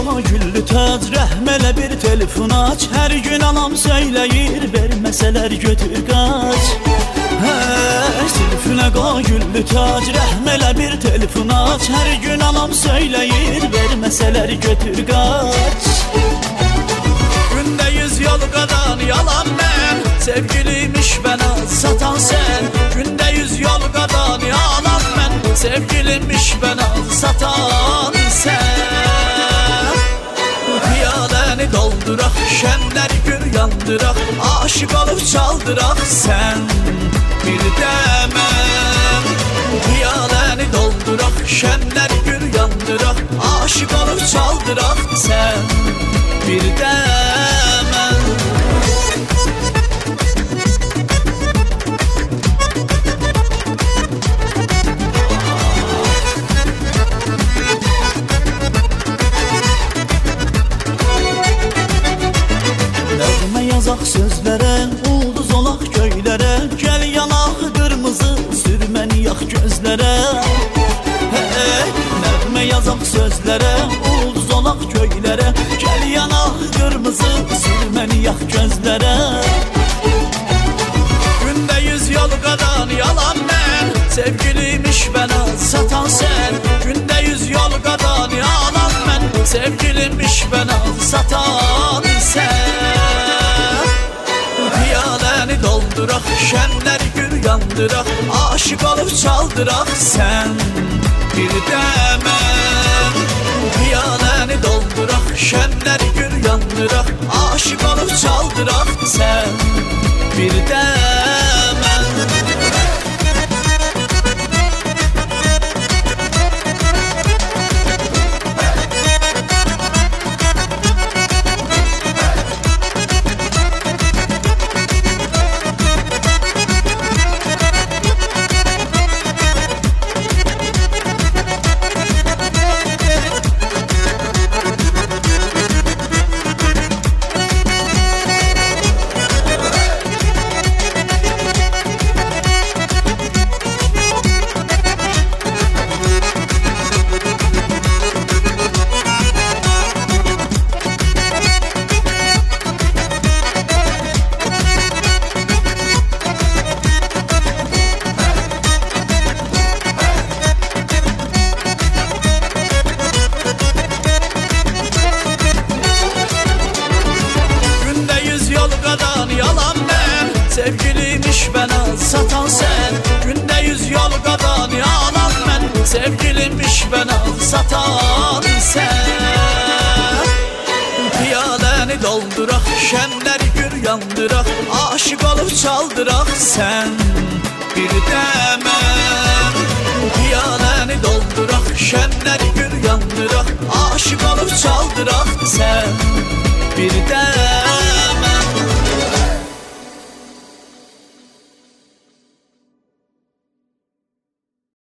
başıma güllü tac, rəhm elə bir telefon aç. Hər gün anam söyləyir, verməsələr götür qaç. Zülfünə qoy güllü tac, rəhm elə bir telefon aç. Hər gün anam söyləyir, verməsələr götür qaç. Gündə 100 yol qadan yalan mən, sevgiliymiş bana satan sen. Gündə 100 yol qadan yalan mən, sevgilimmiş bana satan sen. Piyaləni dolduraq, şəmləri gür yandıraq, aşık olub çaldıraq sen bir dəmən. Piyaləni dolduraq, şəmləri gür yandıraq, aşık olub çaldıraq sen bir dəmən. Yazaq sözlərə, ulduz olaq göylərə, gəl yanaq qırmızı, sürməni yax gözlərə. Nəğmə yazaq sözlərə, ulduz olaq göylərə, gəl yanaq qırmızı, sürməni yax gözlərə. Gündə 100 yol qadan yalan mən, sevgiliymiş bana satan sen. Gündə 100 yol qadan yalan mən, sevgilimmiş bana satan sen. Piyaləni dolduraq, şəmləri gür yandıraq, aşık olub çaldıraq sen bir dəmən. Piyaləni dolduraq, şəmləri gür yandıraq, aşık olub çaldıraq sen bir dəmən. Yalan mən, sevgiliymiş bana satan sen. Gündə 100 yol qadan yalan mən, sevgilimmiş bana satan sen. Piyaləni dolduraq, şəmləri gür yandıraq, aşık olub çaldıraq sen bir dəmən. Piyaləni dolduraq, şəmləri gür yandıraq, aşık olub çaldıraq sen bir dəmən.